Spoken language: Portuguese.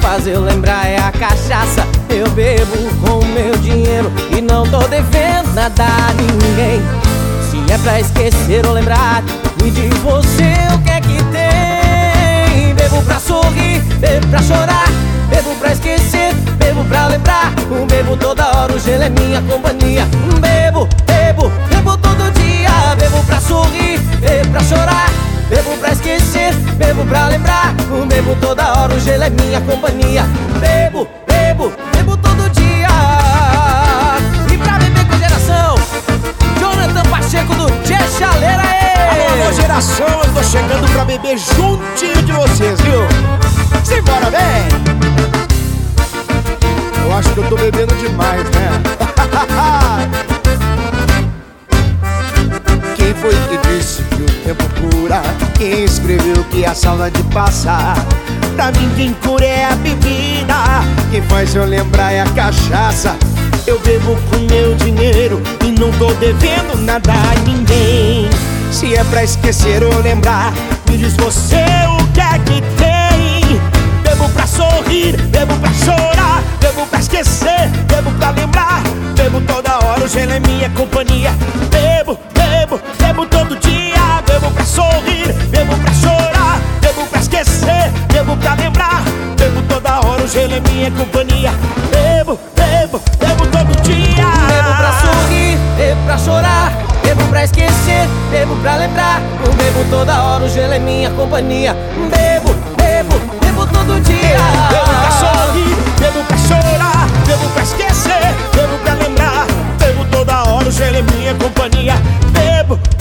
faz eu lembrar é a cachaça. Eu bebo com o meu dinheiro e não tô devendo nada a ninguém. Se é pra esquecer ou lembrar, e de você o que é que tem? Bebo pra sorrir, bebo pra chorar, bebo pra esquecer, bebo pra lembrar. Bebo toda hora, o gelo é minha companhia. Bebo, bebo, bebo todo dia. Bebo pra sorrir, bebo pra chorar, bebo pra esquecer, bebo pra lembrar. Bebo toda hora, o gelo é minha companhia. Bebo, bebo, bebo todo dia. E pra beber com geração, Jonathan Pacheco do Tchê Chaleira. Alô, alô, geração, eu tô chegando pra beber juntinho de vocês, viu? Simbora, vem! Eu acho que eu tô bebendo demais, né? Quem foi que disse que o tempo cura? Quem escreveu que a saudade passa? Pra mim quem cura é a bebida, quem faz eu lembrar é a cachaça. Eu bebo com meu dinheiro e não tô devendo nada a ninguém. Se é pra esquecer ou lembrar, me diz você o que é que tem. Bebo pra sorrir, bebo pra chorar, bebo pra esquecer, bebo pra lembrar. Bebo toda hora, o gelo é minha companhia. Bebo, bebo, bebo todo dia. Bebo pra sorrir, bebo pra chorar, bebo pra esquecer, bebo pra lembrar. Bebo toda hora, o gelo é minha companhia. Bebo, bebo, bebo todo dia. Bebo pra sorrir, bebo pra chorar, bebo pra esquecer, bebo pra lembrar. Bebo toda hora, o gelo é minha companhia. Bebo, bebo, bebo todo dia. Bebo pra sorrir, bebo pra chorar, bebo pra esquecer, bebo pra lembrar. Bebo toda hora, o gelo é minha companhia. Bebo,